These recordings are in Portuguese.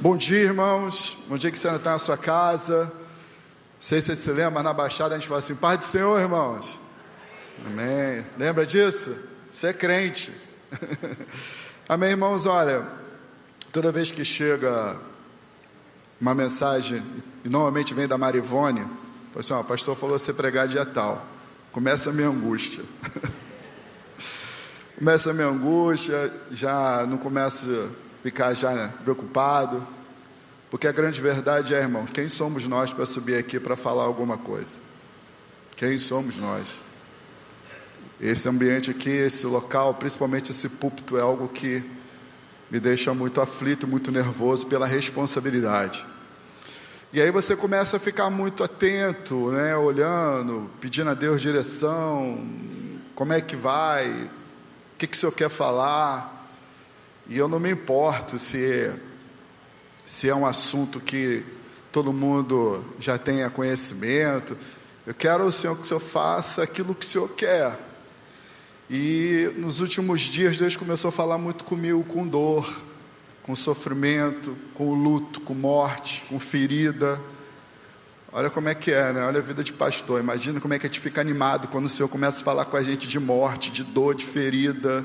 Bom dia, irmãos. Bom dia que você ainda está na sua casa. Não sei se você se lembra, mas na Baixada a gente fala assim: paz do Senhor, irmãos. Amém. Lembra disso? Você é crente. Amém, irmãos. Olha, toda vez que chega uma mensagem, e normalmente vem da Marivone, assim, ó, o pastor falou você pregar dia tal. Começa a minha angústia. Começa a minha angústia, já não começo a ficar já preocupado, porque a grande verdade é, irmãos, quem somos nós para subir aqui para falar alguma coisa? Quem somos nós? Esse ambiente aqui, esse local, principalmente esse púlpito, é algo que me deixa muito aflito, muito nervoso pela responsabilidade. E aí você começa a ficar muito atento, né, olhando, pedindo a Deus direção, como é que vai, o que o Senhor quer falar. E eu não me importo se é um assunto que todo mundo já tenha conhecimento. Eu quero, Senhor, que o Senhor faça aquilo que o Senhor quer. E nos últimos dias Deus começou a falar muito comigo com dor, com sofrimento, com luto, com morte, com ferida. Olha como é que é, né? Olha a vida de pastor. Imagina como é que a gente fica animado quando o Senhor começa a falar com a gente de morte, de dor, de ferida,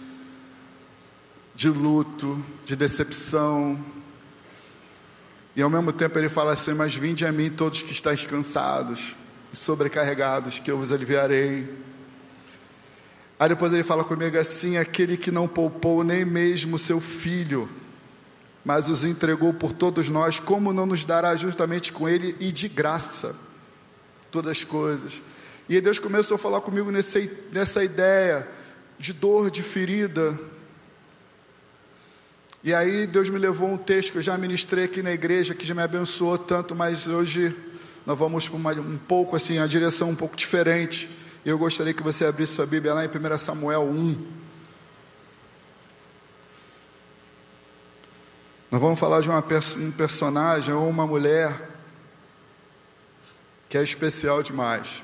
de luto, de decepção. E ao mesmo tempo Ele fala assim: mas vinde a mim todos que estáis cansados e sobrecarregados, que eu vos aliviarei. Aí depois Ele fala comigo assim: aquele que não poupou nem mesmo seu filho, mas os entregou por todos nós, como não nos dará juntamente com Ele e de graça todas as coisas? E aí Deus começou a falar comigo nessa ideia de dor, de ferida. E aí Deus me levou um texto que eu já ministrei aqui na igreja, que já me abençoou tanto, mas hoje nós vamos para um pouco assim, a direção um pouco diferente. E eu gostaria que você abrisse sua Bíblia lá em 1 Samuel 1. Nós vamos falar de um personagem ou uma mulher que é especial demais.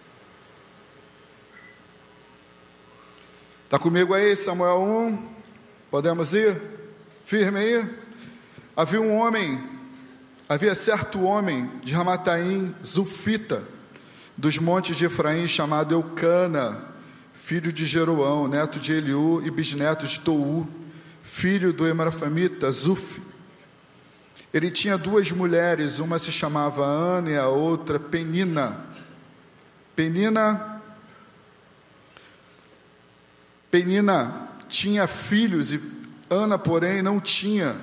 Está comigo aí, Samuel 1? Podemos ir? Firme aí. Havia certo homem de Ramataim, Zufita, dos montes de Efraim, chamado Eucana, filho de Jeroão, neto de Eliú e bisneto de Tou, filho do Emrafamita, Zuf. Ele tinha duas mulheres, uma se chamava Ana e a outra Penina. Penina tinha filhos e Ana, porém, não tinha.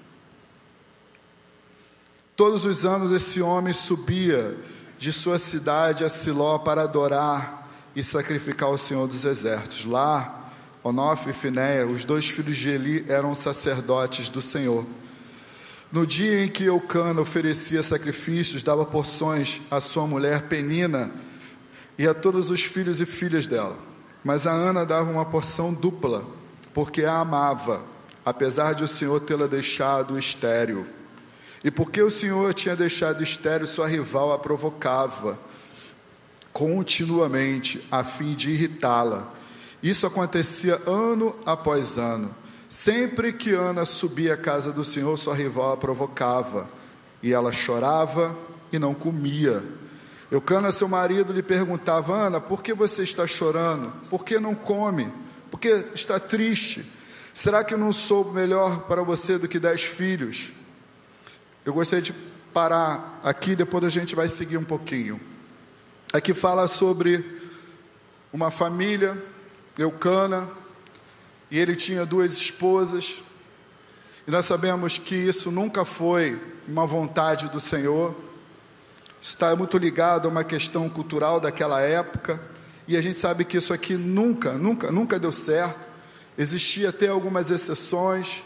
Todos os anos esse homem subia de sua cidade a Siló para adorar e sacrificar ao Senhor dos Exércitos. Lá, Onofre e Finéia, os dois filhos de Eli, eram sacerdotes do Senhor. No dia em que Eucana oferecia sacrifícios, dava porções à sua mulher Penina e a todos os filhos e filhas dela. Mas a Ana dava uma porção dupla, porque a amava, apesar de o Senhor tê-la deixado estéril. E porque o Senhor tinha deixado estéril, sua rival a provocava continuamente, a fim de irritá-la. Isso acontecia ano após ano. Sempre que Ana subia à casa do Senhor, sua rival a provocava, e ela chorava e não comia. Eucana, seu marido, lhe perguntava: Ana, por que você está chorando? Por que não come? Por que está triste? Será que eu não sou melhor para você do que 10 filhos? Eu gostaria de parar aqui, depois a gente vai seguir um pouquinho. Aqui fala sobre uma família, Eucana, e ele tinha 2 esposas, e nós sabemos que isso nunca foi uma vontade do Senhor. Está muito ligado a uma questão cultural daquela época, e a gente sabe que isso aqui nunca deu certo. Existia até algumas exceções,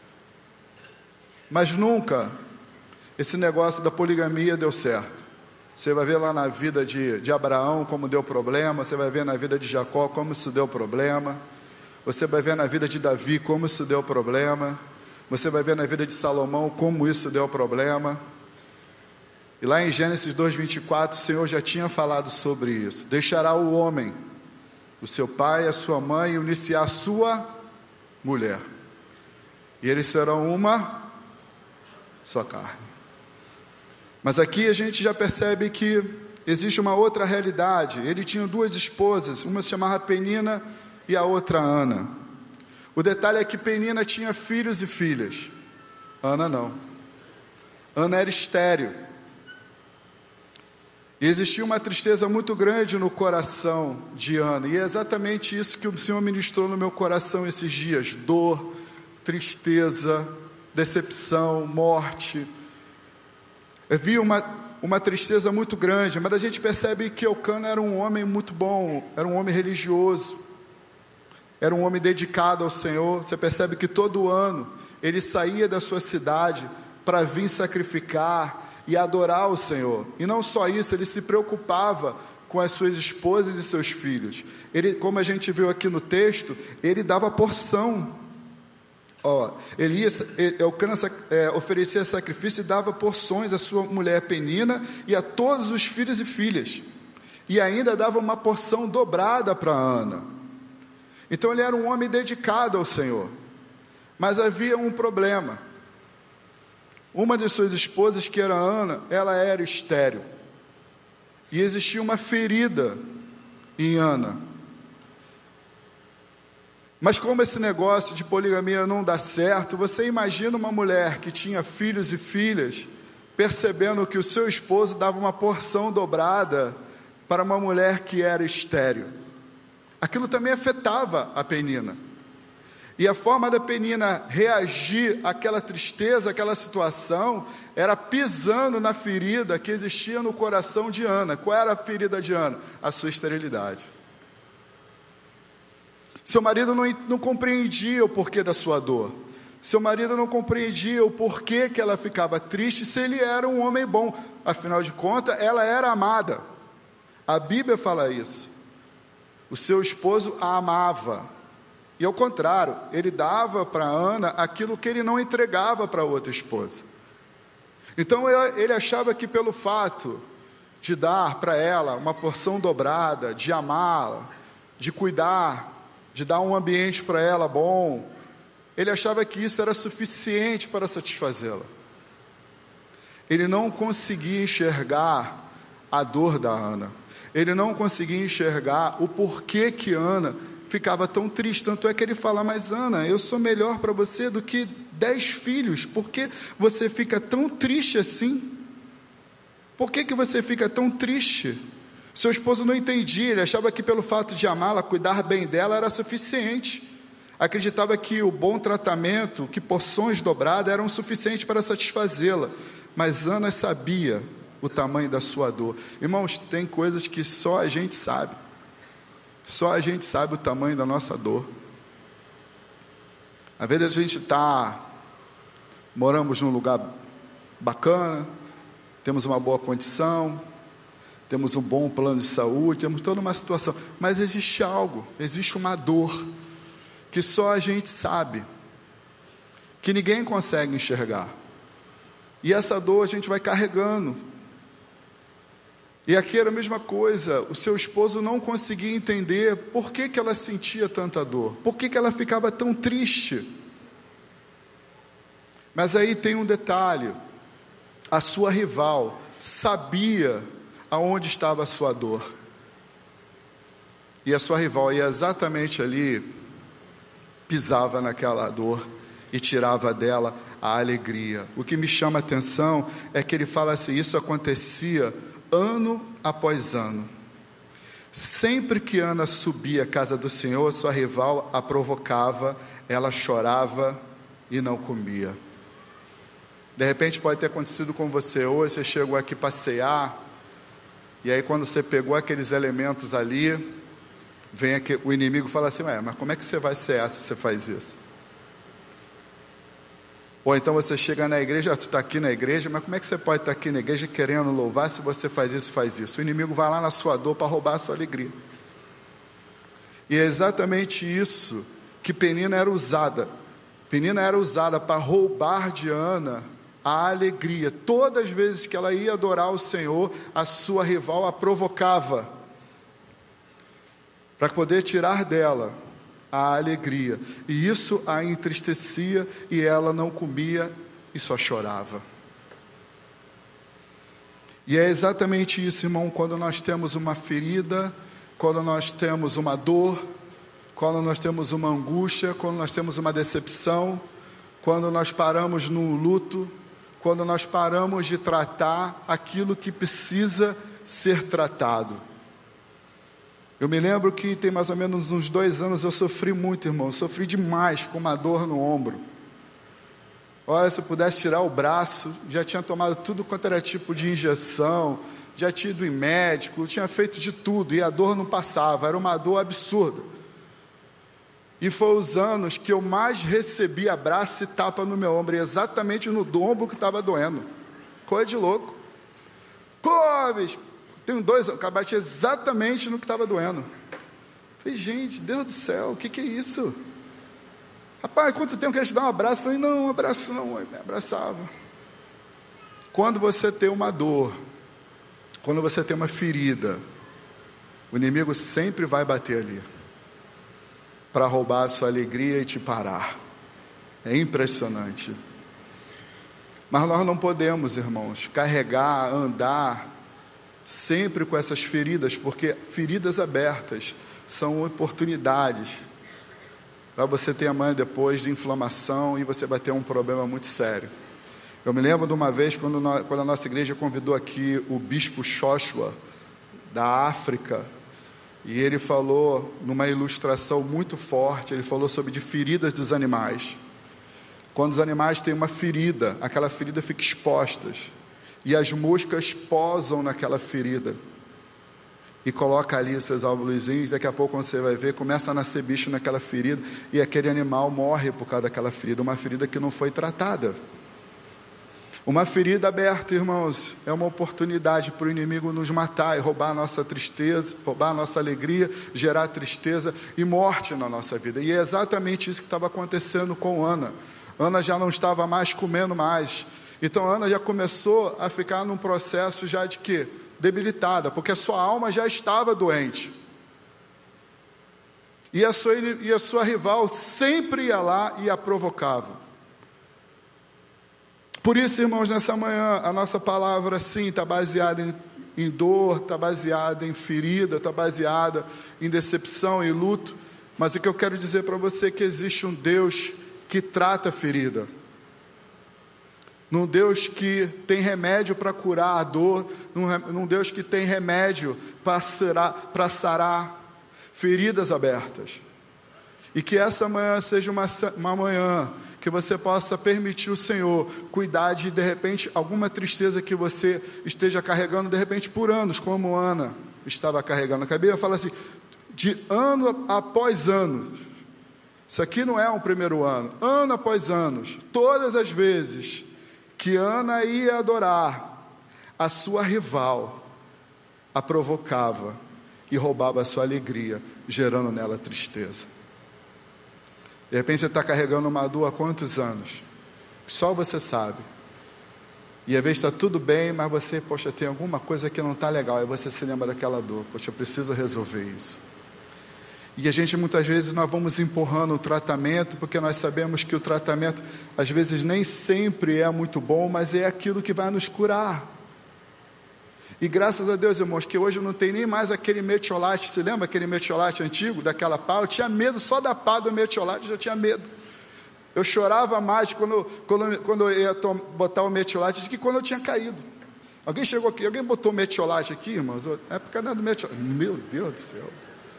mas nunca esse negócio da poligamia deu certo. Você vai ver lá na vida de Abraão como deu problema, você vai ver na vida de Jacó como isso deu problema, você vai ver na vida de Davi como isso deu problema, você vai ver na vida de Salomão como isso deu problema. E lá em Gênesis 2:24, o Senhor já tinha falado sobre isso. Deixará o homem o seu pai, a sua mãe, e unir-se-á a sua mulher, e eles serão uma sua carne. Mas aqui a gente já percebe que existe uma outra realidade. Ele tinha duas esposas, uma se chamava Penina e a outra Ana. O detalhe é que Penina tinha filhos e filhas, Ana não. Ana era estéril. E existia uma tristeza muito grande no coração de Ana, e é exatamente isso que o Senhor ministrou no meu coração esses dias: dor, tristeza, decepção, morte. Havia uma tristeza muito grande, mas a gente percebe que Eucana era um homem muito bom, era um homem religioso, era um homem dedicado ao Senhor. Você percebe que todo ano ele saía da sua cidade para vir sacrificar e adorar o Senhor. E não só isso, ele se preocupava com as suas esposas e seus filhos. Ele, como a gente viu aqui no texto, ele dava porção. Eucana oferecia sacrifício e dava porções à sua mulher Penina e a todos os filhos e filhas. E ainda dava uma porção dobrada para Ana. Então ele era um homem dedicado ao Senhor. Mas havia um problema. Uma de suas esposas, que era Ana, ela era estéril. E existia uma ferida em Ana. Mas como esse negócio de poligamia não dá certo, você imagina uma mulher que tinha filhos e filhas, percebendo que o seu esposo dava uma porção dobrada para uma mulher que era estéril. Aquilo também afetava a Penina. E a forma da Penina reagir àquela tristeza, àquela situação, era pisando na ferida que existia no coração de Ana. Qual era a ferida de Ana? A sua esterilidade. Seu marido não compreendia o porquê da sua dor. Seu marido não compreendia o porquê que ela ficava triste se ele era um homem bom. Afinal de contas, ela era amada. A Bíblia fala isso. O seu esposo a amava. E ao contrário, ele dava para Ana aquilo que ele não entregava para outra esposa. Então ele achava que pelo fato de dar para ela uma porção dobrada, de amá-la, de cuidar, de dar um ambiente para ela bom, ele achava que isso era suficiente para satisfazê-la. Ele não conseguia enxergar a dor da Ana. Ele não conseguia enxergar o porquê que Ana ficava tão triste. Tanto é que ele fala: mas Ana, eu sou melhor para você do que 10 filhos. Por que você fica tão triste assim? Por que você fica tão triste? Seu esposo não entendia. Ele achava que pelo fato de amá-la, cuidar bem dela, era suficiente. Acreditava que o bom tratamento, que porções dobradas eram suficientes para satisfazê-la. Mas Ana sabia o tamanho da sua dor. Irmãos, tem coisas que só a gente sabe. Só a gente sabe o tamanho da nossa dor. Às vezes a gente moramos num lugar bacana, temos uma boa condição, temos um bom plano de saúde, temos toda uma situação, mas existe algo, existe uma dor, que só a gente sabe, que ninguém consegue enxergar, e essa dor a gente vai carregando. E aqui era a mesma coisa. O seu esposo não conseguia entender por que ela sentia tanta dor, por que ela ficava tão triste. Mas aí tem um detalhe: a sua rival sabia aonde estava a sua dor, e a sua rival ia exatamente ali, pisava naquela dor e tirava dela a alegria. O que me chama a atenção é que ele fala assim: isso acontecia ano após ano. Sempre que Ana subia à casa do Senhor, sua rival a provocava, ela chorava e não comia. De repente pode ter acontecido com você hoje. Você chegou aqui passear, e aí quando você pegou aqueles elementos ali, vem aqui, o inimigo fala assim: mas como é que você vai cear se você faz isso? Ou então você chega na igreja, você está aqui na igreja, mas como é que você pode estar aqui na igreja querendo louvar se você faz isso, faz isso? O inimigo vai lá na sua dor para roubar a sua alegria. E é exatamente isso que Penina era usada. Penina era usada para roubar de Ana a alegria. Todas as vezes que ela ia adorar o Senhor, a sua rival a provocava, para poder tirar dela a alegria, e isso a entristecia, e ela não comia e só chorava. E é exatamente isso, irmão, quando nós temos uma ferida, quando nós temos uma dor, quando nós temos uma angústia, quando nós temos uma decepção, quando nós paramos no luto, quando nós paramos de tratar aquilo que precisa ser tratado. Eu me lembro que tem mais ou menos uns 2 anos eu sofri muito, irmão, eu sofri demais com uma dor no ombro. Olha, se eu pudesse tirar o braço, já tinha tomado tudo quanto era tipo de injeção, já tinha ido em médico, tinha feito de tudo, e a dor não passava, era uma dor absurda. E foi os anos que eu mais recebi abraço e tapa no meu ombro, exatamente no ombro que estava doendo. Coisa de louco. Bicho, tenho 2 anos, bati exatamente no que estava doendo. Falei, gente, Deus do céu, o que é isso? Rapaz, quanto tempo que eu te dar um abraço? Falei, não, um abraço não, me abraçava. Quando você tem uma dor, quando você tem uma ferida, o inimigo sempre vai bater ali, para roubar a sua alegria e te parar. É impressionante. Mas nós não podemos, irmãos, carregar, andar sempre com essas feridas, porque feridas abertas são oportunidades para você ter amanhã depois de inflamação e você vai ter um problema muito sério. Eu me lembro de uma vez quando a nossa igreja convidou aqui o bispo Joshua da África, e ele falou numa ilustração muito forte, ele falou sobre de feridas dos animais. Quando os animais têm uma ferida, aquela ferida fica exposta, e as moscas posam naquela ferida, e coloca ali os seus óvulozinhos, daqui a pouco quando você vai ver, começa a nascer bicho naquela ferida, e aquele animal morre por causa daquela ferida, uma ferida que não foi tratada. Uma ferida aberta, irmãos, é uma oportunidade para o inimigo nos matar e roubar a nossa tristeza, roubar a nossa alegria, gerar tristeza e morte na nossa vida. E é exatamente isso que estava acontecendo com Ana. Ana já não estava mais comendo mais. Então Ana já começou a ficar num processo já de quê? Debilitada, porque a sua alma já estava doente. E a sua rival sempre ia lá e a provocava. Por isso, irmãos, nessa manhã, a nossa palavra, sim, está baseada em dor, está baseada em ferida, está baseada em decepção e luto. Mas o que eu quero dizer para você é que existe um Deus que trata a ferida. Num Deus que tem remédio para curar a dor, num Deus que tem remédio para sarar feridas abertas. E que essa manhã seja uma manhã que você possa permitir o Senhor cuidar de repente, alguma tristeza que você esteja carregando, de repente, por anos, como Ana estava carregando. A Bíblia fala assim, de ano após ano. Isso aqui não é um primeiro ano após anos, todas as vezes que Ana ia adorar, a sua rival a provocava e roubava a sua alegria, gerando nela tristeza. De repente você está carregando uma dor há quantos anos? Só você sabe. E às vezes está tudo bem, mas você, poxa, tem alguma coisa que não está legal. Aí você se lembra daquela dor, poxa, eu preciso resolver isso. E a gente muitas vezes nós vamos empurrando o tratamento, porque nós sabemos que o tratamento às vezes nem sempre é muito bom, mas é aquilo que vai nos curar. E graças a Deus, irmãos, que hoje não tem nem mais aquele metiolate. Se lembra aquele metiolate antigo, daquela pá? Eu tinha medo só da pá do metiolate, eu já tinha medo. Eu chorava mais quando eu ia botar o metiolate do que quando eu tinha caído. Alguém chegou aqui, alguém botou o metiolate aqui, irmãos? É por causa do metiolate. Meu Deus do céu.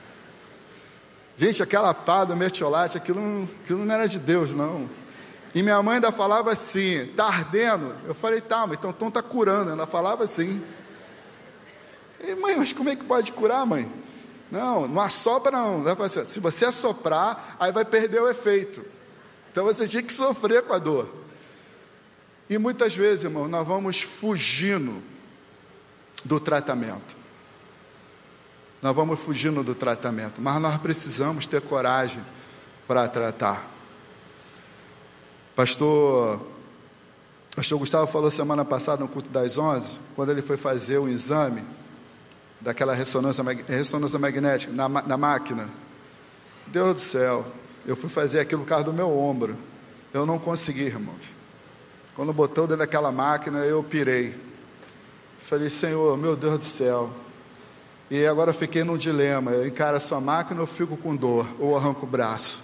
Gente, aquela pá do metiolate, aquilo não era de Deus, não. E minha mãe ainda falava assim, está ardendo? Eu falei, tá, mas então está curando. Ela falava assim. E, mãe, mas como é que pode curar, mãe? Não assopra não. Ela falou assim, se você assoprar, aí vai perder o efeito. Então você tinha que sofrer com a dor. E muitas vezes, irmão, nós vamos fugindo do tratamento. Nós vamos fugindo do tratamento, mas nós precisamos ter coragem para tratar. Pastor Gustavo falou semana passada no culto das 11, quando ele foi fazer o exame daquela ressonância magnética na máquina. Deus do céu, eu fui fazer aquilo por causa do meu ombro. Eu não consegui, irmãos. Quando botou dentro daquela máquina, eu pirei. Falei, Senhor, meu Deus do céu. E agora eu fiquei num dilema. Eu encaro a sua máquina ou eu fico com dor, ou arranco o braço.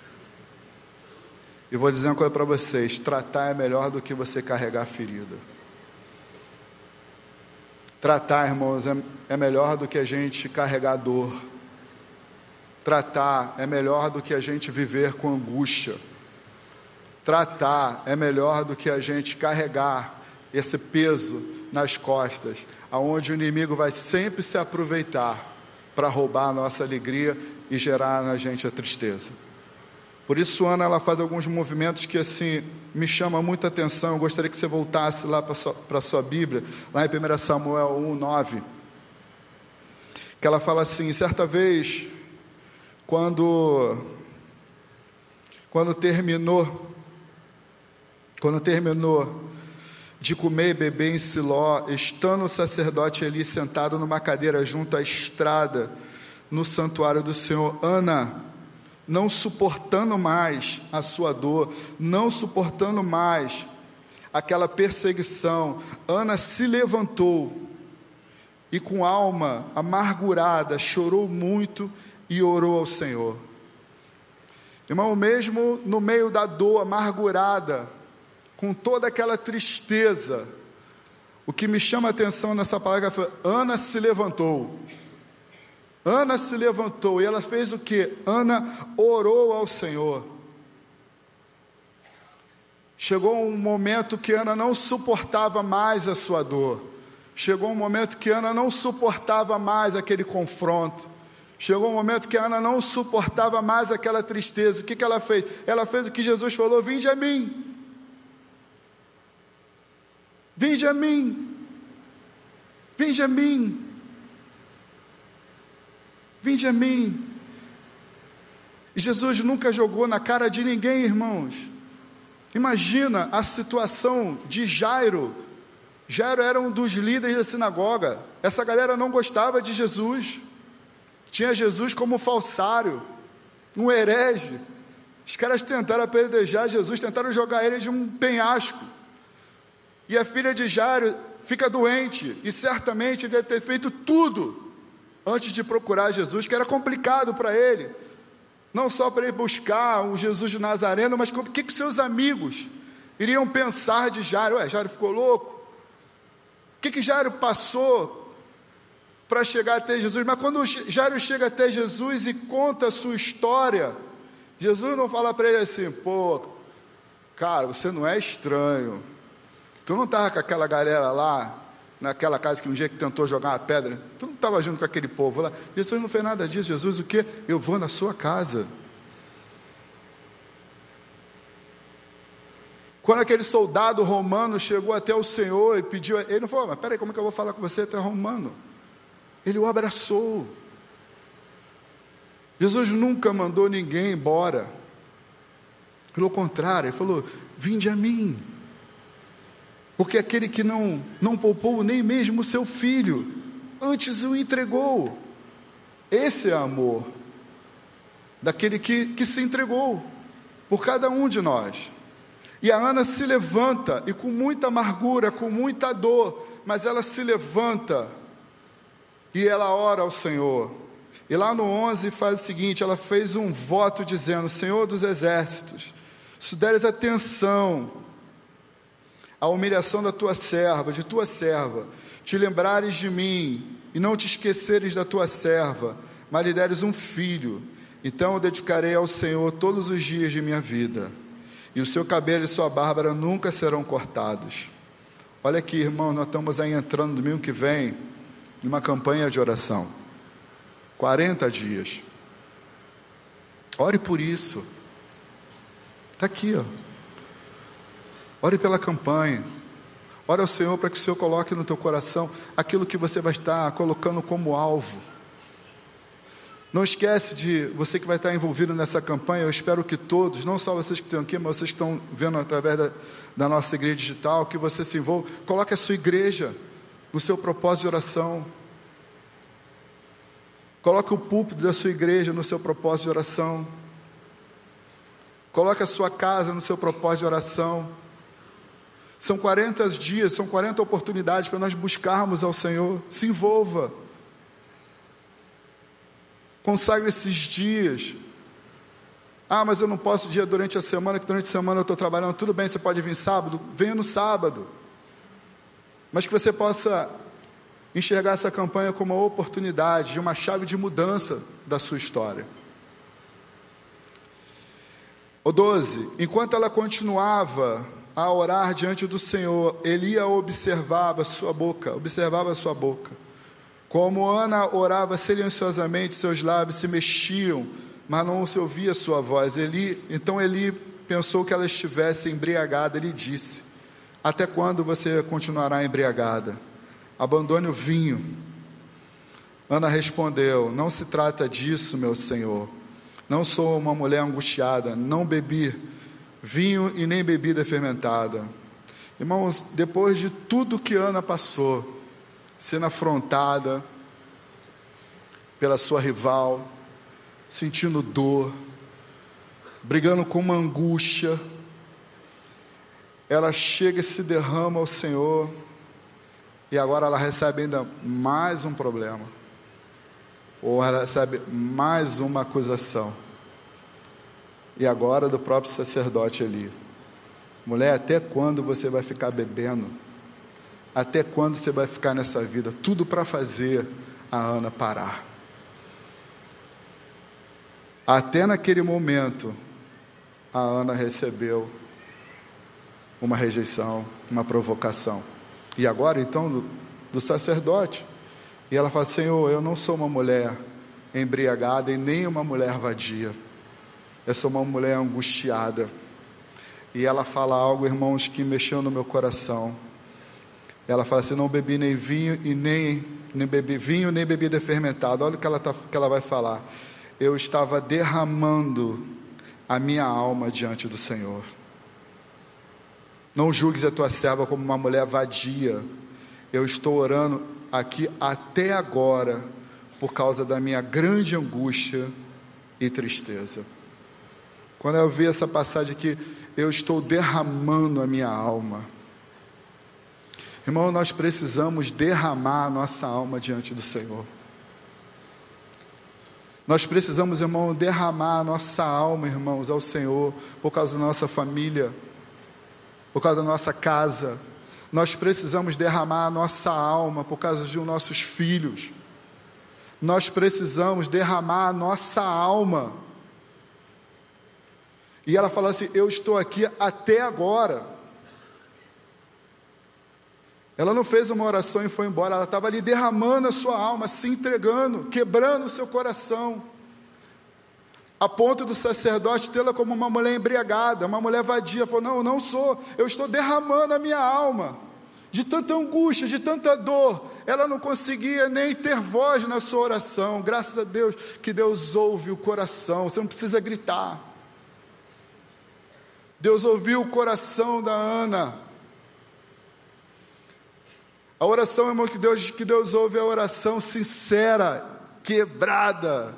E vou dizer uma coisa para vocês: tratar é melhor do que você carregar a ferida. Tratar, irmãos, é melhor do que a gente carregar dor. Tratar é melhor do que a gente viver com angústia. Tratar é melhor do que a gente carregar esse peso nas costas, aonde o inimigo vai sempre se aproveitar para roubar a nossa alegria e gerar na gente a tristeza. Por isso, Ana, ela faz alguns movimentos que assim me chamam muita atenção. Eu gostaria que você voltasse lá para a sua Bíblia, lá em 1 Samuel 1:9, que ela fala assim: certa vez, quando terminou de comer e beber em Siló, estando o sacerdote Eli sentado numa cadeira junto à estrada no santuário do Senhor, Ana, não suportando mais a sua dor, não suportando mais aquela perseguição, Ana se levantou e com alma amargurada chorou muito e orou ao Senhor. Irmão, mesmo no meio da dor, amargurada, com toda aquela tristeza, o que me chama a atenção nessa palavra foi: Ana se levantou. Ana se levantou e ela fez o quê? Ana orou ao Senhor. Chegou um momento que Ana não suportava mais a sua dor. Chegou um momento que Ana não suportava mais aquele confronto. Chegou um momento que Ana não suportava mais aquela tristeza. O que ela fez? Ela fez o que Jesus falou: vinde a mim. Vinde a mim. Vinde a mim. Vinde a mim. E Jesus nunca jogou na cara de ninguém, irmãos. Imagina a situação de Jairo. Jairo era um dos líderes da sinagoga. Essa galera não gostava de Jesus. Tinha Jesus como falsário, um herege. Os caras tentaram apedrejar Jesus, tentaram jogar ele de um penhasco. E a filha de Jairo fica doente, e certamente ele deve ter feito tudo antes de procurar Jesus, que era complicado para ele, não só para ir buscar o Jesus de Nazareno, mas o que seus amigos iriam pensar de Jairo? Jairo ficou louco? O que Jairo passou para chegar até Jesus? Mas quando Jairo chega até Jesus e conta a sua história, Jesus não fala para ele assim: pô, cara, você não é estranho, tu não estava com aquela galera lá, naquela casa que um dia que tentou jogar uma pedra, tu não estava junto com aquele povo lá? Jesus não fez nada disso. Jesus o quê? Eu vou na sua casa. Quando aquele soldado romano chegou até o Senhor e pediu, ele não falou: mas peraí, como é que eu vou falar com você, tu é romano? Ele o abraçou. Jesus nunca mandou ninguém embora, pelo contrário, ele falou: vinde a mim. Porque aquele que não poupou nem mesmo o seu filho, antes o entregou. Esse é amor, daquele que se entregou por cada um de nós. E a Ana se levanta, e com muita amargura, com muita dor, mas ela se levanta, e ela ora ao Senhor. E lá no 11 faz o seguinte: ela fez um voto dizendo: Senhor dos exércitos, se deres atenção a humilhação da tua serva, de tua serva, te lembrares de mim, e não te esqueceres da tua serva, mas lhe deres um filho, então eu dedicarei ao Senhor todos os dias de minha vida, e o seu cabelo e sua barba nunca serão cortados. Olha aqui, irmão, nós estamos aí entrando no domingo que vem, numa campanha de oração, 40 dias, ore por isso, está aqui, ó. Ore pela campanha, ore ao Senhor para que o Senhor coloque no teu coração aquilo que você vai estar colocando como alvo. Não esquece de você que vai estar envolvido nessa campanha. Eu espero que todos, não só vocês que estão aqui, mas vocês que estão vendo através da nossa igreja digital, que você se envolva. Coloque a sua igreja no seu propósito de oração. Coloque o púlpito da sua igreja no seu propósito de oração. Coloque a sua casa no seu propósito de oração. São 40 dias, são 40 oportunidades para nós buscarmos ao Senhor. Se envolva. Consagre esses dias. Ah, mas eu não posso dia durante a semana, que durante a semana eu estou trabalhando. Tudo bem, você pode vir sábado? Venha no sábado. Mas que você possa enxergar essa campanha como uma oportunidade, de uma chave de mudança da sua história. O 12, enquanto ela continuava a orar diante do Senhor, Elia observava sua boca. Como Ana orava silenciosamente, seus lábios se mexiam, mas não se ouvia sua voz. Então Eli pensou que ela estivesse embriagada. Ele disse: até quando você continuará embriagada? Abandone o vinho. Ana respondeu: não se trata disso, meu senhor. Não sou uma mulher angustiada, não bebi vinho e nem bebida fermentada. Irmãos, depois de tudo que Ana passou, sendo afrontada pela sua rival, sentindo dor, brigando com uma angústia, ela chega e se derrama ao Senhor, e agora ela recebe ainda mais um problema, ou ela recebe mais uma acusação, e agora do próprio sacerdote Eli: mulher, até quando você vai ficar bebendo? Até quando você vai ficar nessa vida? Tudo para fazer a Ana parar. Até naquele momento, a Ana recebeu uma rejeição, uma provocação. E agora, então, do sacerdote. E ela fala: Senhor, eu não sou uma mulher embriagada e nem uma mulher vadia. Eu sou uma mulher angustiada. E ela fala algo, irmãos, que mexeu no meu coração. Ela fala assim: não bebi nem vinho e nem bebi vinho nem bebida fermentada. Olha o que ela vai falar: eu estava derramando a minha alma diante do Senhor. Não julgues a tua serva como uma mulher vadia. Eu estou orando aqui até agora por causa da minha grande angústia e tristeza. Quando eu vi essa passagem aqui, eu estou derramando a minha alma. Irmão, nós precisamos derramar a nossa alma diante do Senhor. Nós precisamos, irmão, derramar a nossa alma, irmãos, ao Senhor, por causa da nossa família, por causa da nossa casa. Nós precisamos derramar a nossa alma por causa dos nossos filhos. Nós precisamos derramar a nossa alma. E ela fala assim: eu estou aqui até agora. Ela não fez uma oração e foi embora. Ela estava ali derramando a sua alma, se entregando, quebrando o seu coração, a ponto do sacerdote tê-la como uma mulher embriagada, uma mulher vadia. Falou: não, eu não sou, eu estou derramando a minha alma, de tanta angústia, de tanta dor. Ela não conseguia nem ter voz na sua oração. Graças a Deus que Deus ouve o coração. Você não precisa gritar. Deus ouviu o coração da Ana. A oração, irmão, que Deus ouve é a oração sincera, quebrada.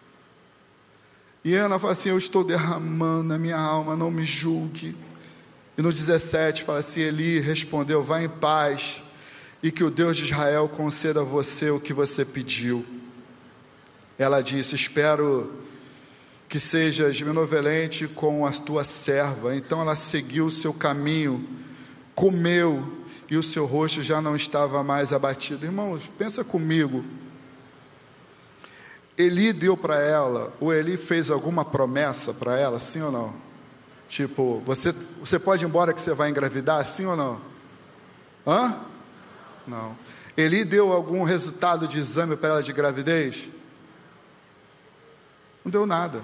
E Ana fala assim: eu estou derramando a minha alma, não me julgue. E no 17 fala assim: Eli respondeu: vá em paz, e que o Deus de Israel conceda a você o que você pediu. Ela disse: espero que sejas benevolente com a tua serva. Então ela seguiu o seu caminho, comeu, e o seu rosto já não estava mais abatido. Irmãos, pensa comigo. Eli deu para ela, ou Eli fez alguma promessa para ela, sim ou não? Tipo, você pode ir embora que você vai engravidar, sim ou não? Não. Eli deu algum resultado de exame para ela de gravidez? Não deu nada.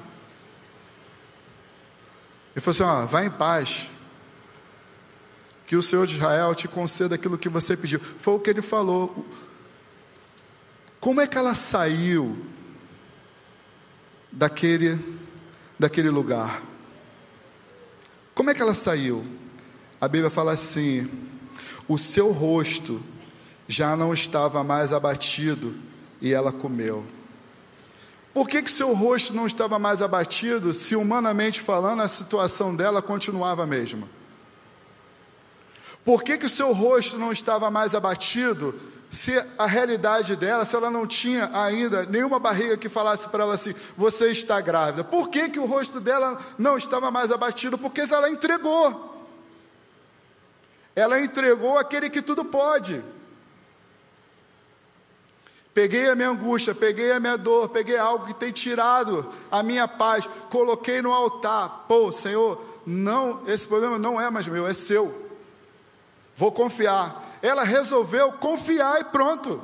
Ele falou assim: vai em paz, que o Senhor de Israel te conceda aquilo que você pediu. Foi o que ele falou. Como é que ela saiu daquele lugar? Como é que ela saiu? A Bíblia fala assim: o seu rosto já não estava mais abatido, e ela comeu. Por que seu rosto não estava mais abatido, se humanamente falando a situação dela continuava a mesma? Por que o seu rosto não estava mais abatido? Se a realidade dela, se ela não tinha ainda nenhuma barriga que falasse para ela assim, você está grávida. Por que o rosto dela não estava mais abatido? Porque ela entregou. Ela entregou aquele que tudo pode. Peguei a minha angústia, peguei a minha dor, peguei algo que tem tirado a minha paz, coloquei no altar. Pô, Senhor, não, esse problema não é mais meu, é seu. Vou confiar. Ela resolveu confiar e pronto.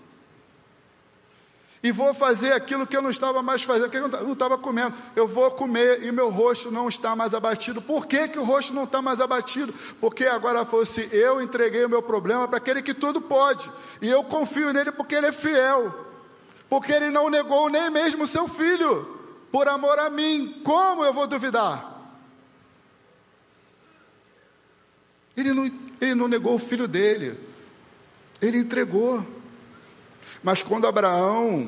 E vou fazer aquilo que eu não estava mais fazendo, que eu não estava comendo. Eu vou comer e meu rosto não está mais abatido. Por que o rosto não está mais abatido? Porque agora ela falou assim, eu entreguei o meu problema para aquele que tudo pode. E eu confio nele porque ele é fiel. Porque ele não negou nem mesmo o seu filho, por amor a mim. Como eu vou duvidar? Ele não negou o filho dele. Ele entregou. Mas quando Abraão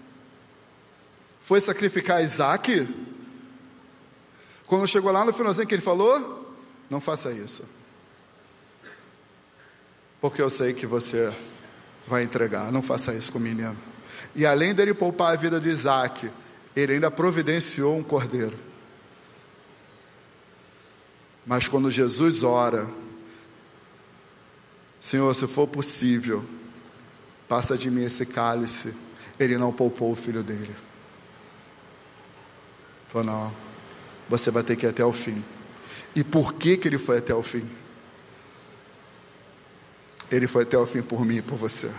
foi sacrificar Isaac, quando chegou lá no finalzinho que ele falou, não faça isso, porque eu sei que você vai entregar, não faça isso com o menino. E além dele poupar a vida de Isaac, ele ainda providenciou um cordeiro. Mas quando Jesus ora, Senhor, se for possível, passa de mim esse cálice. Ele não poupou o filho dele. Falou, não, você vai ter que ir até o fim. E por que ele foi até o fim? Ele foi até o fim por mim e por você.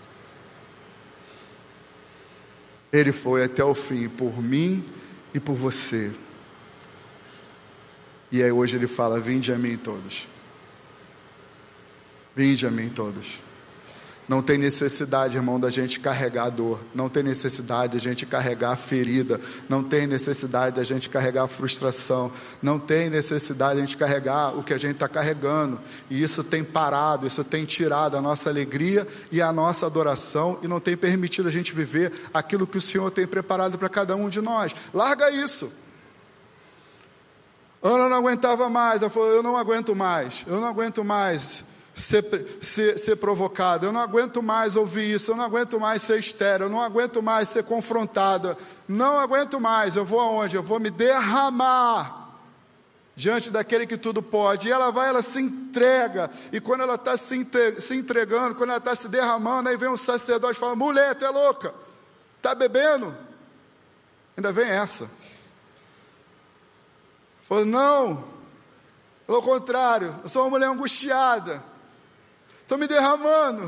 Ele foi até o fim por mim e por você. E aí hoje ele fala, vinde a mim todos. Vinde a mim todos. Não tem necessidade, irmão, da gente carregar dor. Não tem necessidade da gente carregar ferida. Não tem necessidade da gente carregar frustração. Não tem necessidade da gente carregar o que a gente está carregando. E isso tem parado, isso tem tirado a nossa alegria e a nossa adoração. E não tem permitido a gente viver aquilo que o Senhor tem preparado para cada um de nós. Larga isso. Ana não aguentava mais. Ela falou, eu não aguento mais. Eu não aguento mais ser provocado, eu não aguento mais ouvir isso, eu não aguento mais ser estéril, eu não aguento mais ser confrontada, não aguento mais, eu vou aonde? Eu vou me derramar diante daquele que tudo pode. E ela se entrega, e quando ela está se entregando, quando ela está se derramando, aí vem um sacerdote e fala, mulher, tu é louca, está bebendo? Ainda vem essa. Falou, não, pelo contrário, eu sou uma mulher angustiada, estou me derramando.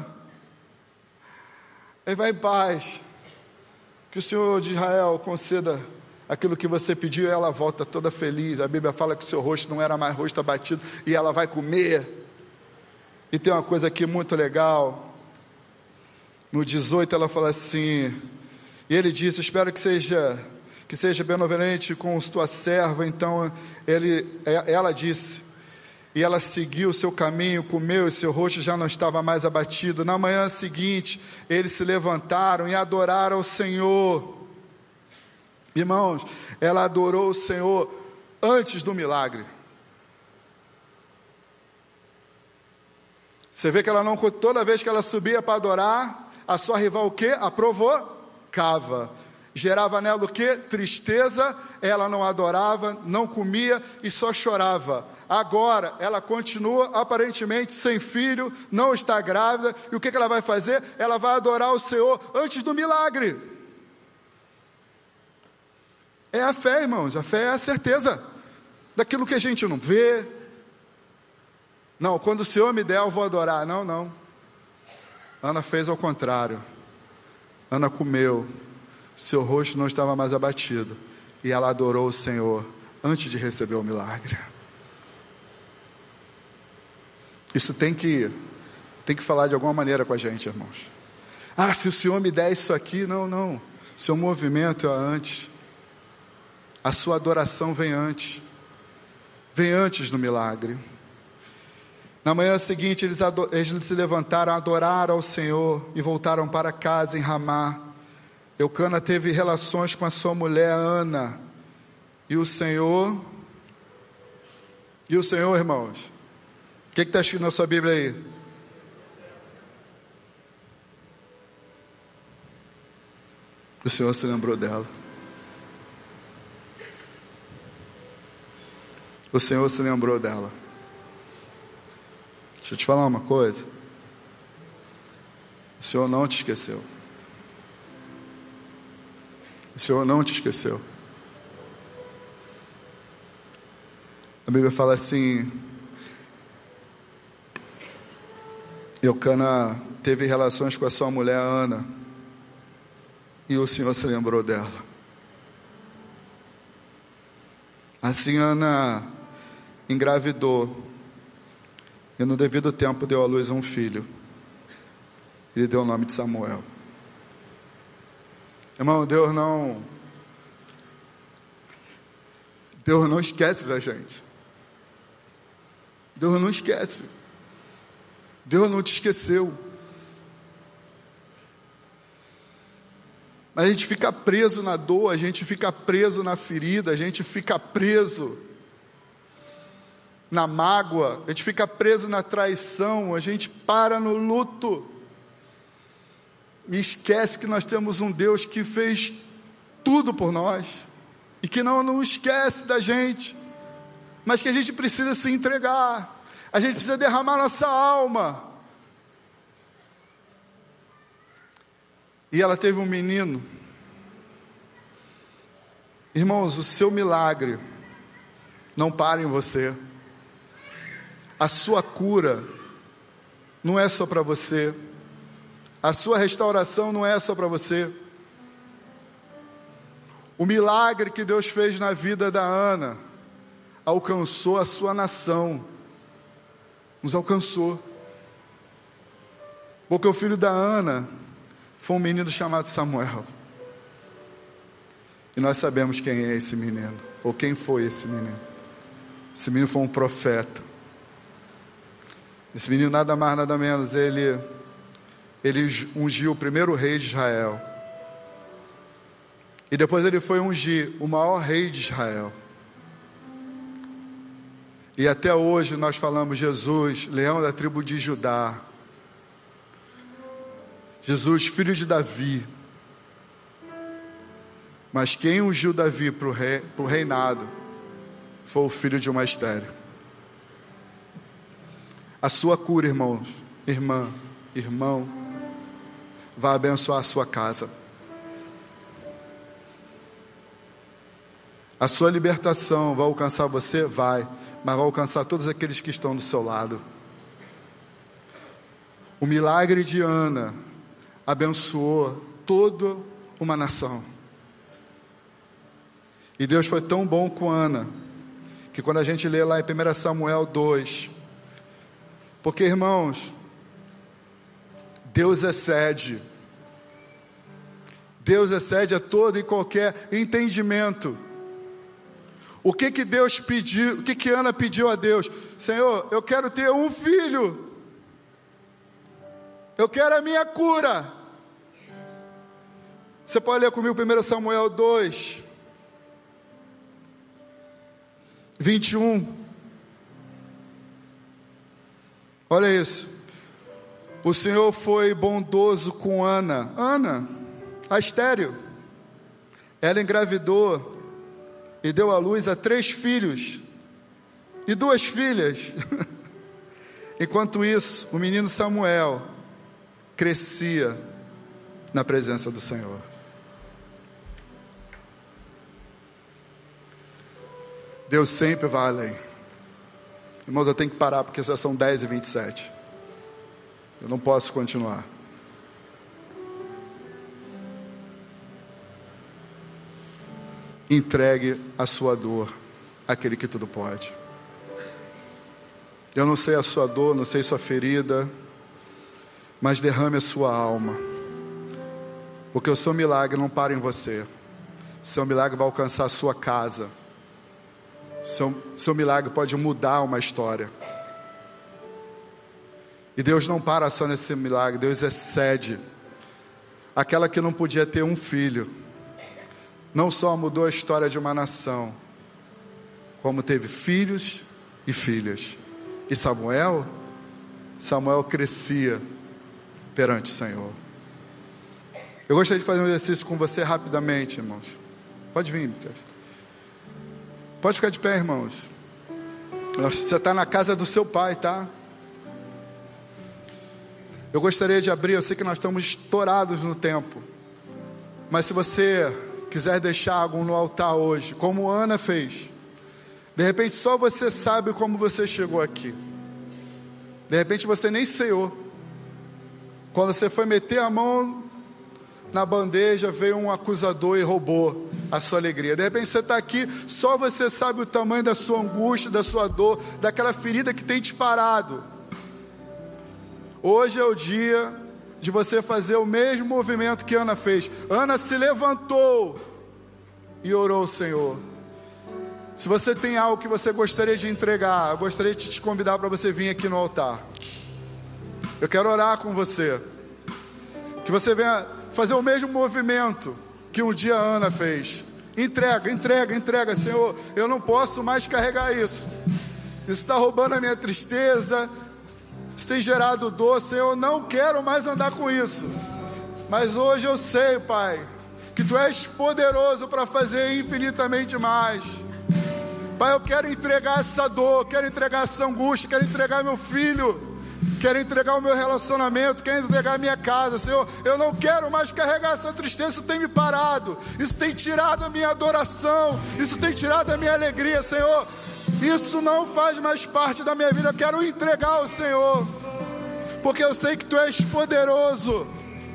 Aí vai em paz, que o Senhor de Israel conceda aquilo que você pediu. E ela volta toda feliz. A Bíblia fala que o seu rosto não era mais rosto abatido, e ela vai comer. E tem uma coisa aqui muito legal, no 18 ela fala assim, e ele disse, espero que seja benevolente com tua serva. Então ela disse, e ela seguiu o seu caminho, comeu, e seu rosto já não estava mais abatido. Na manhã seguinte, eles se levantaram e adoraram ao Senhor. Irmãos, ela adorou o Senhor antes do milagre. Você vê que ela não, toda vez que ela subia para adorar, a sua rival o quê? A provocava. Gerava nela o quê? Tristeza. Ela não adorava, não comia e só chorava. Agora, ela continua aparentemente sem filho, não está grávida. E o que ela vai fazer? Ela vai adorar o Senhor antes do milagre. É a fé, irmãos. A fé é a certeza daquilo que a gente não vê. Não, quando o Senhor me der, eu vou adorar. Não. Ana fez ao contrário. Ana comeu. Seu rosto não estava mais abatido, e ela adorou o Senhor antes de receber o milagre. Isso tem que falar de alguma maneira com a gente, irmãos. Se o Senhor me der isso aqui, não. Seu movimento é antes. A sua adoração vem antes do milagre. Na manhã seguinte, eles se levantaram, adoraram ao Senhor e voltaram para casa em Ramá. Eucana teve relações com a sua mulher Ana, e o Senhor, irmãos, O que está escrito na sua Bíblia aí? O Senhor se lembrou dela. O Senhor se lembrou dela. Deixa eu te falar uma coisa. O Senhor não te esqueceu. O Senhor não te esqueceu. A Bíblia fala assim: Eucana teve relações com a sua mulher Ana, e o Senhor se lembrou dela. Assim Ana engravidou, e no devido tempo deu à luz a um filho. Ele deu o nome de Samuel. Irmão, Deus não esquece da gente. Deus não esquece. Deus não te esqueceu. Mas a gente fica preso na dor, a gente fica preso na ferida, a gente fica preso na mágoa, a gente fica preso na traição, a gente para no luto. E esquece que nós temos um Deus que fez tudo por nós, e que não esquece da gente, mas que a gente precisa se entregar, a gente precisa derramar nossa alma. E ela teve um menino. Irmãos, o seu milagre não para em você. A sua cura não é só para você. A sua restauração não é só para você. O milagre que Deus fez na vida da Ana alcançou a sua nação. Nos alcançou. Porque o filho da Ana foi um menino chamado Samuel. E nós sabemos quem é esse menino, ou quem foi esse menino. Esse menino foi um profeta. Esse menino nada mais, nada menos, ele ungiu o primeiro rei de Israel. E depois ele foi ungir o maior rei de Israel. E até hoje nós falamos Jesus, leão da tribo de Judá. Jesus, filho de Davi. Mas quem ungiu Davi para o reinado foi o filho de uma estéril. A sua cura, irmãos, irmão, vai abençoar a sua casa. A sua libertação vai alcançar você? Vai, mas vai alcançar todos aqueles que estão do seu lado. O milagre de Ana abençoou toda uma nação. E Deus foi tão bom com Ana, que quando a gente lê lá em 1 Samuel 2, porque, irmãos, Deus excede a todo e qualquer entendimento. O que Deus pediu, o que Ana pediu a Deus? Senhor, eu quero ter um filho, eu quero a minha cura. Você pode ler comigo 1 Samuel 2, 21. Olha isso. O Senhor foi bondoso com Ana, a estéril. Ela engravidou e deu à luz a 3 filhos e 2 filhas. Enquanto isso, o menino Samuel crescia na presença do Senhor. Deus sempre vai além. Irmãos, eu tenho que parar porque já são 10h27. Eu não posso continuar. Entregue a sua dor àquele que tudo pode. Eu não sei a sua dor, não sei sua ferida, mas derrame a sua alma, porque o seu milagre não para em você. O seu milagre vai alcançar a sua casa. Seu milagre pode mudar uma história. E Deus não para só nesse milagre. Deus excede. Aquela que não podia ter um filho, não só mudou a história de uma nação, como teve filhos e filhas. E Samuel crescia perante o Senhor. Eu gostaria de fazer um exercício com você rapidamente, irmãos. Pode vir, Lucas. Pode ficar de pé, irmãos. Você está na casa do seu pai, tá? Eu gostaria de abrir, eu sei que nós estamos estourados no tempo, mas se você quiser deixar algo no altar hoje, como Ana fez, de repente só você sabe como você chegou aqui. De repente você nem ceiou. Quando você foi meter a mão na bandeja, veio um acusador e roubou a sua alegria. De repente você está aqui, só você sabe o tamanho da sua angústia, da sua dor, daquela ferida que tem te parado. Hoje é o dia de você fazer o mesmo movimento que Ana fez. Ana se levantou e orou ao Senhor. Se você tem algo que você gostaria de entregar, eu gostaria de te convidar para você vir aqui no altar. Eu quero orar com você. Que você venha fazer o mesmo movimento que um dia Ana fez. Entrega, Senhor. Eu não posso mais carregar isso. Isso está roubando a minha tristeza. Isso tem gerado dor, Senhor. Eu não quero mais andar com isso. Mas hoje eu sei, Pai, que Tu és poderoso para fazer infinitamente mais. Pai, eu quero entregar essa dor, quero entregar essa angústia, quero entregar meu filho, quero entregar o meu relacionamento, quero entregar a minha casa, Senhor. Eu não quero mais carregar essa tristeza, isso tem me parado, isso tem tirado a minha adoração, isso tem tirado a minha alegria, Senhor. Isso não faz mais parte da minha vida. Eu quero entregar ao Senhor, porque eu sei que Tu és poderoso.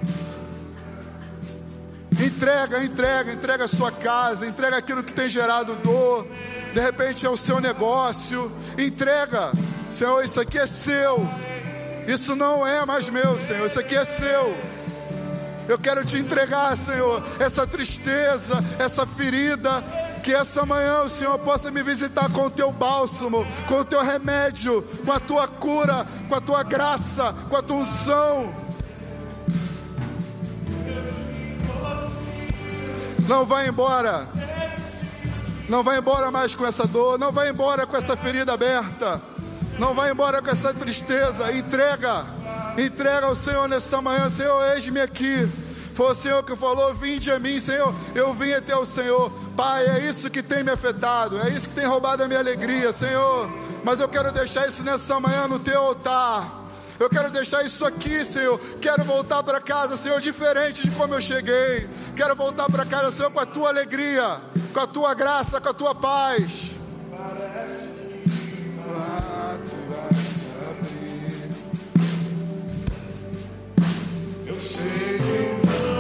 Entrega a sua casa, entrega aquilo que tem gerado dor. De repente é o seu negócio. Entrega, Senhor, isso aqui é seu. Isso não é mais meu, Senhor, isso aqui é seu. Eu quero Te entregar, Senhor, essa tristeza, essa ferida. Que essa manhã o Senhor possa me visitar com o Teu bálsamo, com o Teu remédio, com a Tua cura, com a Tua graça, com a Tua unção. Não vai embora. Não vai embora mais com essa dor. Não vai embora com essa ferida aberta. Não vai embora com essa tristeza. Entrega ao Senhor nessa manhã. Senhor, eis-me aqui. Foi o Senhor que falou: vinde a mim, Senhor. Eu vim até o Senhor. Pai, é isso que tem me afetado, é isso que tem roubado a minha alegria, Senhor. Mas eu quero deixar isso nessa manhã no Teu altar. Eu quero deixar isso aqui, Senhor. Quero voltar para casa, Senhor, diferente de como eu cheguei. Quero voltar para casa, Senhor, com a Tua alegria, com a Tua graça, com a Tua paz. Eu sei que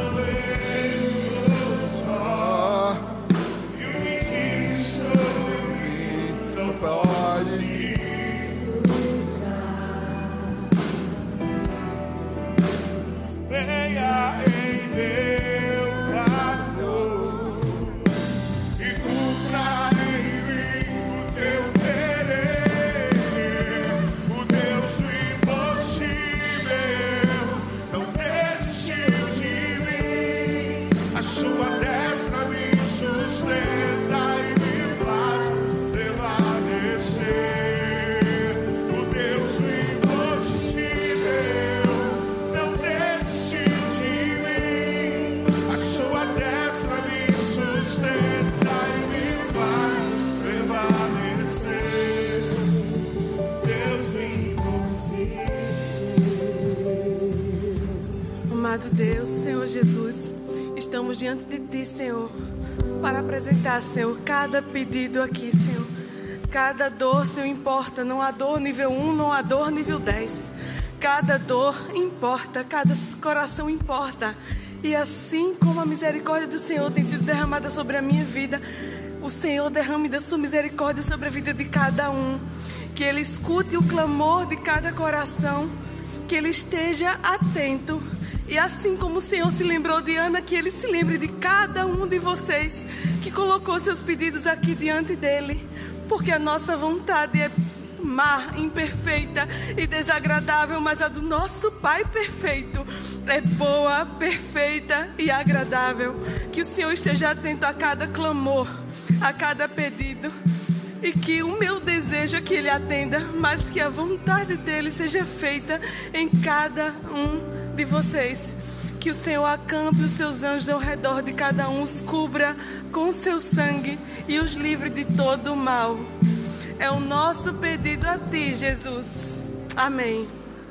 Deus, Senhor Jesus, estamos diante de Ti, Senhor, para apresentar, Senhor, cada pedido aqui, Senhor. Cada dor, Senhor, importa. Não há dor nível 1, não há dor nível 10. Cada dor importa, cada coração importa. E assim como a misericórdia do Senhor tem sido derramada sobre a minha vida, o Senhor derrame da sua misericórdia sobre a vida de cada um. Que Ele escute o clamor de cada coração, que Ele esteja atento. E assim como o Senhor se lembrou de Ana, que Ele se lembre de cada um de vocês que colocou seus pedidos aqui diante dEle. Porque a nossa vontade é má, imperfeita e desagradável, mas a do nosso Pai perfeito é boa, perfeita e agradável. Que o Senhor esteja atento a cada clamor, a cada pedido. E que o meu desejo é que Ele atenda, mas que a vontade dEle seja feita em cada um de vocês. Que o Senhor acampe os seus anjos ao redor de cada um, os cubra com seu sangue e os livre de todo o mal. É o nosso pedido a Ti, Jesus. Amém.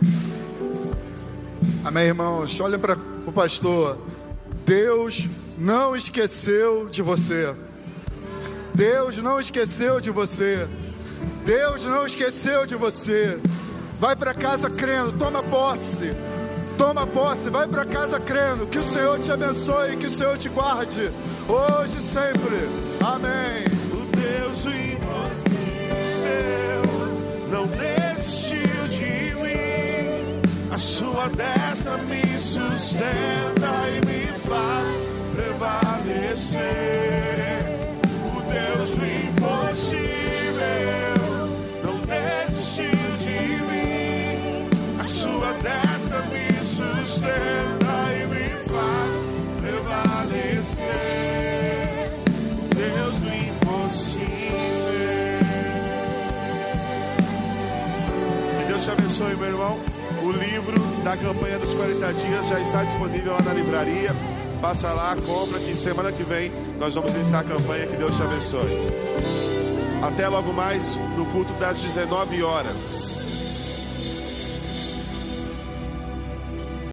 Amém, irmãos. Olhem para o pastor. Deus não esqueceu de você. Deus não esqueceu de você. Deus não esqueceu de você. Vai para casa crendo, toma posse. Toma posse, vai para casa crendo. Que o Senhor te abençoe, que o Senhor te guarde, hoje e sempre. Amém. O Deus do impossível não desistiu de mim. A sua destra me sustenta e me faz prevalecer. O Deus do impossível não desistiu de mim. A sua destra me sustenta e me faz prevalecer. Deus do impossível. Que Deus te abençoe, meu irmão. O livro da campanha dos 40 dias já está disponível lá na livraria. Passa lá, compra, que semana que vem nós vamos iniciar a campanha. Que Deus te abençoe. Até logo mais no culto das 19 horas.